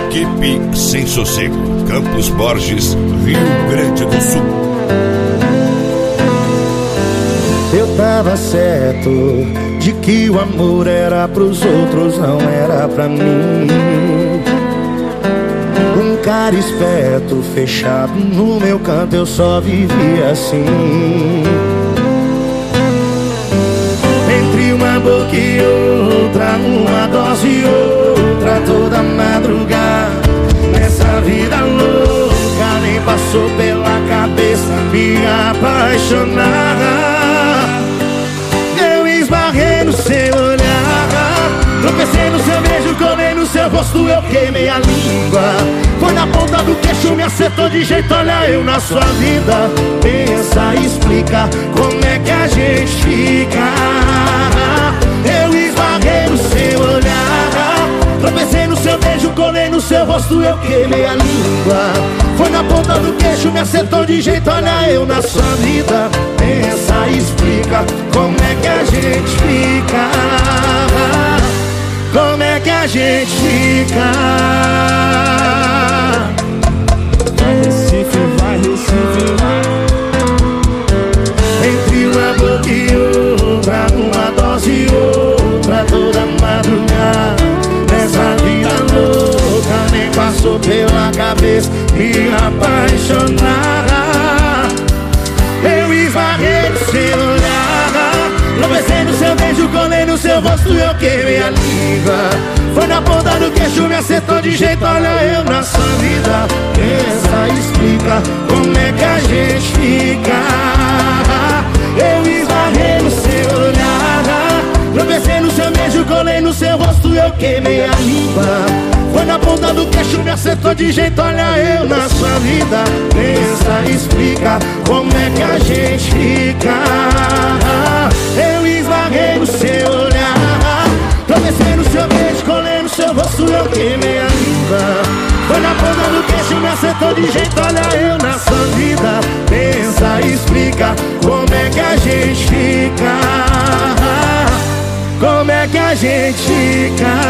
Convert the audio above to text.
Equipe Sem Sossego, Campos Borges, Rio Grande do Sul. Eu tava certo de que o amor era pros outros, não era pra mim. Um cara esperto, fechado no meu canto, eu só vivia assim. Entre uma boca e outra, uma dose e outra, toda madrugada. Nessa vida louca, nem passou pela cabeça me apaixonar. Eu esbarrei no seu olhar, tropecei no seu beijo, colei no seu rosto, eu queimei a língua. Foi na ponta do queixo, me acertou de jeito, olha eu na sua vida. Pensa, explica, como é que a gente fica. Eu esbarrei no seu olhar, tropecei no seu beijo, colei no seu rosto, eu queimei a língua. Foi na ponta do queixo, me acertou de jeito, olha eu na sua vida. Pensa, explica, como é que a gente fica. Como é que a gente fica. Vai Recife, vai Recife, vai. Entre uma boca e outra, uma dose e outra, toda madrugada. Nessa vida louca, nem passou pela cabeça me apaixonar. Eu esbarrei no seu olhar, tropecei no seu beijo, colei no seu rosto, eu queimei a língua. Foi na ponta do queixo, me acertou de jeito, olha eu na sua vida. Pensa, explica, como é que a gente fica. Eu esbarrei no seu olhar, tropecei no seu beijo, colei no seu rosto, eu queimei a língua. Foi na ponta do queixo, me acertou de jeito, olha eu na sua vida. Pensa, explica, como é que a gente fica. Eu esbarrei no seu olhar, tropecei no seu beijo, colei no seu rosto, eu queimei a língua. Foi na ponta do queixo, me acertou de jeito, olha eu na sua vida. Pensa, explica, como é que a gente fica. Como é que a gente fica.